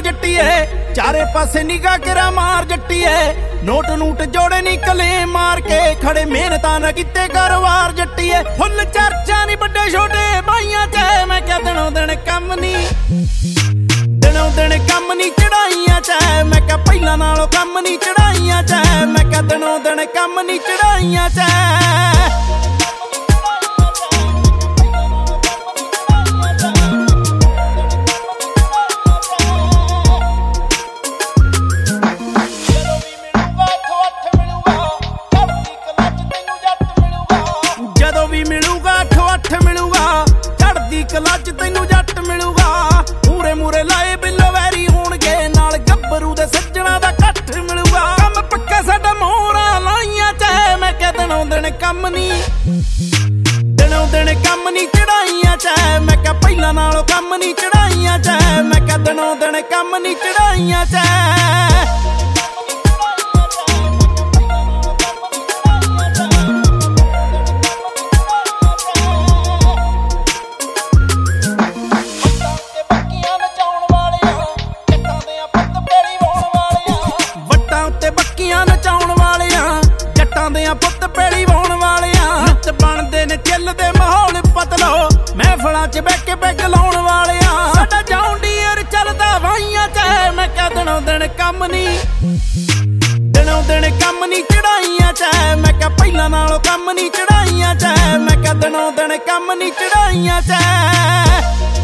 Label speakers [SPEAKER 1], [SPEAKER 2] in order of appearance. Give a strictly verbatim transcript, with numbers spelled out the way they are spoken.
[SPEAKER 1] जट्टीए चारे पासे निगाह करा मार जट्टीए नोट नूट जोड़े नी कले मार के खड़े मेहनतां ना किते कारोबार जट्टीए फुल चर्चा नी बड़े छोटे भाइयां च मैं क्या दिनों दिन कम नी दिनों दिन कम नी चढ़ाइयां च मैं क्या पहला नालों कम नी चढ़ाइयां च मैं क्या दिनों दिन कम नी चढ़ाइयां च कलच तैनू जट मिलूगा मूरे मूरे लाए बिलो वैरी होणगे नाल गब्बरू दे सज्जणा दा कट्ठ मिलूगा कम पक्का साडा मोहरा लाइयां च मैं क्या दिनों दिन कम नी दिनों दिन कम नी चढ़ाइयां च मैं क्या पहला नालों कम नी चढ़ाइयां च मैं क्या दिनों दिन कम नी चढ़ाइयां च पुत पेड़ी वाउण वालियां नित बनदे ने चिलदे माहौल पतलो महफिलां च बैके बैग लाउण वालियां साडा जॉन डीयर चलदा वाहियां च मैं क्या दिनों दिन कम नी दिनों दिन कम नी चढ़ाइयां च मैं क्या पहला नालों कम नी चढ़ाइयां च मैं क्या दिनों दिन कम नी चढ़ाइयां च